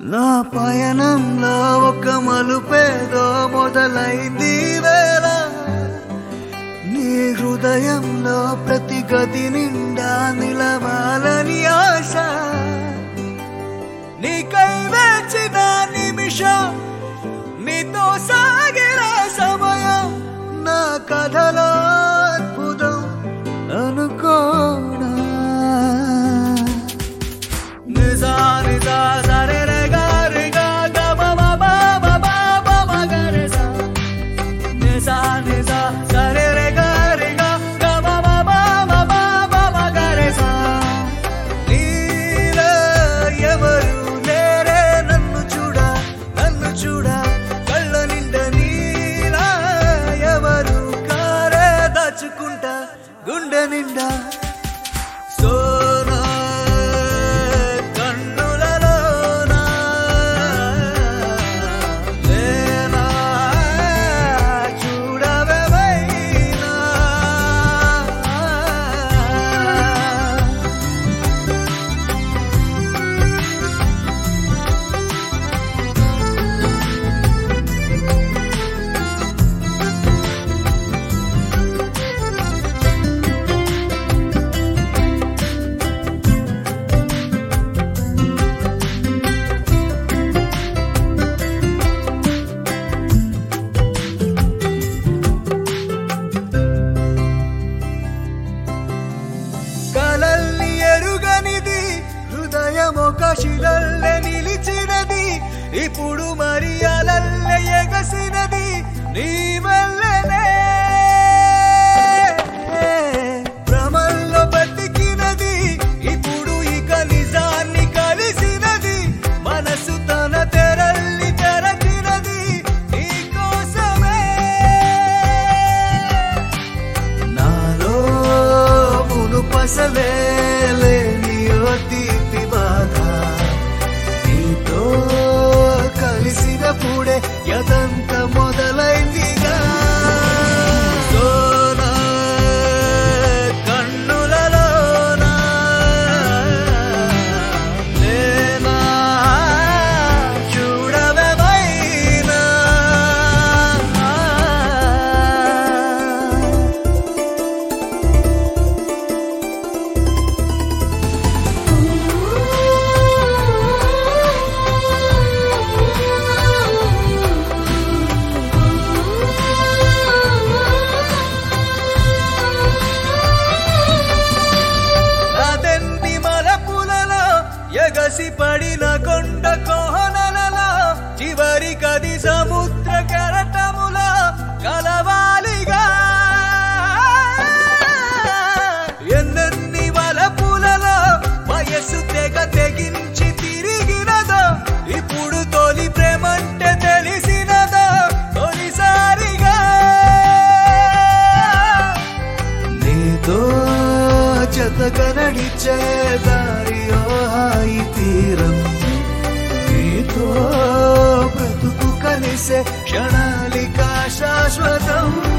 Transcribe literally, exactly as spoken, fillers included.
నా పయనంలో ఒక మలుపేదో మొదలైంది వేళ నీ హృదయంలో ప్రతి గది నిండా నిలవాలని ఆశ నీకై వేచిన నిమిషం నీతో సాగిన సమయం నా కథలో అద్భుతం అనుకోనా నిజా నిజా సరే రే గారి గా గమ బాబా బాబా మగరే సా నిజా నిజా సరే రే గారి గా గమ బాబా బాబా మగరే సా నీలా ఎవరు లేరే నన్ను చూడ నన్ను చూడ కళ్ళ నిండా నీలా ఎవరు కారే దాచుకుంటా గుండె నిండా సోనా ఒక శిలల్లె నిలిచినది ఇప్పుడు మరి అలల్లె ఎగసినది నీ వల్లనే భ్రమల్లో బతికినది ఇప్పుడు ఇక నిజాన్ని కలిసినది మనసు తన తెరల్ని తెరచినది నీ కోసమే నాలో మునుపసలే లేని తీపి బాధ నీతో కలిసినప్పుడే యదంత మొదలైందిగా సోనా కన్నులలోనా లేనా చూడవేమైనా ఎగసి పడిన కొండ కోహనలలో చివరి కది సముద్ర కెరటముల కలవాలిగా ఎన్నెన్ని వలపులలో వయస్సు తెగ తెగించి తిరిగినదో ఇప్పుడు తొలి ప్రేమంటే తెలిసినదో తొలిసారిగా నీతో జతగా నడిచే దారియో హాయి తీరం నీతో బ్రతుకు కలిసే క్షణాలిక శాశ్వతం